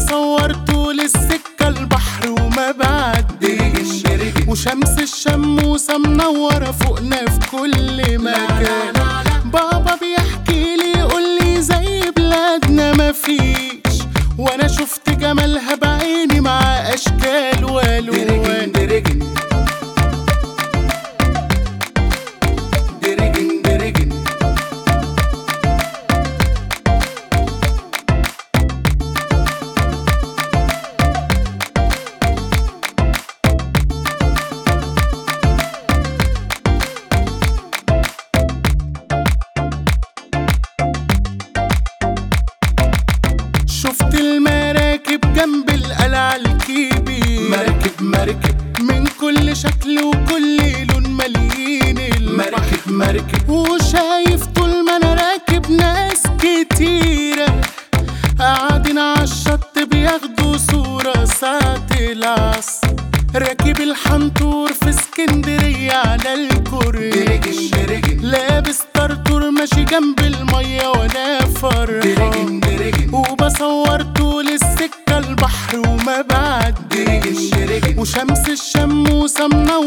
وبصور طول السكة البحر وما بعديش، وشمس الشموسة منورة فوقنا في كل مكان. بابا بيحكي لي يقولي زي بلادنا مفيش، وانا شفت جمالها بعيني مع اشكال والوان. شفت المراكب جنب القلعة الكبير، مركب من كل شكل وكل لون مليين المركب. وشايف طول ما انا راكب ناس كتيرة قاعدين عالشط بياخدوا صورة ساعة العصر. راكب الحنطور في اسكندرية على الكورنيش، لابس طرطور ماشي جنب المية وانا فرحان، وبصور طول السكة البحر وما بعديش، وشمس الشموسة منورة